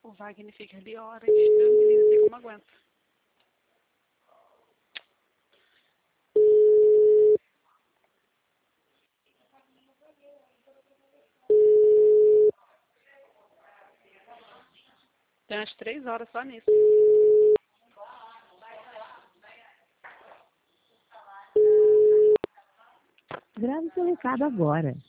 O Wagner fica ali horas. Deus me livre, não sei como aguenta. Tem umas 3 horas só nisso. Grave seu recado agora.